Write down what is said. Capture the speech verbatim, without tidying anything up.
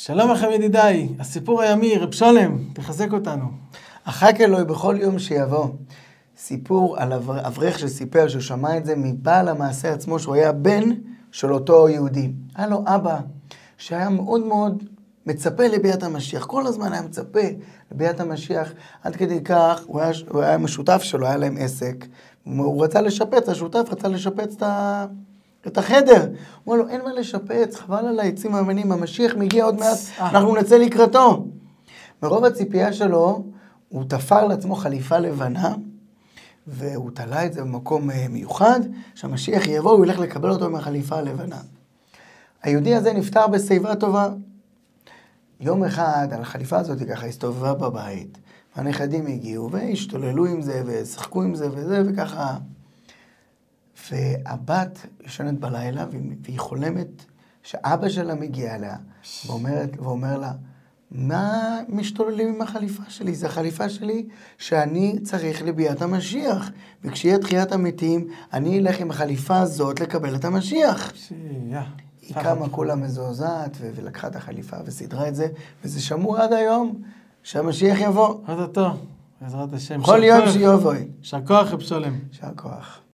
שלום לכם ידידיי, הסיפור הימי, רב שולם, תחזק אותנו. אחק אלוהי בכל יום שיבוא. סיפור על אברך שסיפר שהוא שמע את זה מבעל המעשה עצמו, שהוא היה בן של אותו יהודי. היה לו אבא שהיה מאוד מאוד מצפה לביאת המשיח, כל הזמן היה מצפה לביאת המשיח, עד כדי כך הוא היה, הוא היה משותף שלו, היה להם עסק, הוא רצה לשפץ, השותף רצה לשפץ את ה... את החדר. הוא אמר לו, אין מה לשפץ, חבל על העצים האמנים, המשיח מגיע עוד מעט, אנחנו נצא לקראתו. מרוב הציפייה שלו, הוא תפר לעצמו חליפה לבנה, והוא תלה את זה במקום מיוחד, שהמשיח יבוא, הוא ילך לקבל אותו מהחליפה הלבנה. היהודי הזה נפטר בשיבה טובה. יום אחד, על החליפה הזאת ככה הסתובבה בבית, והנכדים הגיעו, והשתוללו עם זה, ושחקו עם זה וזה, וככה... והבת ישנת בלילה, והיא חולמת שאבא שלה מגיע אליה, ואומרת, ואומר לה, מה משתוללים עם החליפה שלי? זה החליפה שלי שאני צריך לביאת המשיח. וכשיהיה תחיית המתים, אני אלך עם החליפה הזאת לקבל את המשיח. היא קמה כולה מזועזעת, ולקחה את החליפה וסידרה את זה, וזה שמור עד היום שהמשיח יבוא. עד אותו, בעזרת השם. כל יום שיבוא. יישר כוח רב שולם. יישר כוח.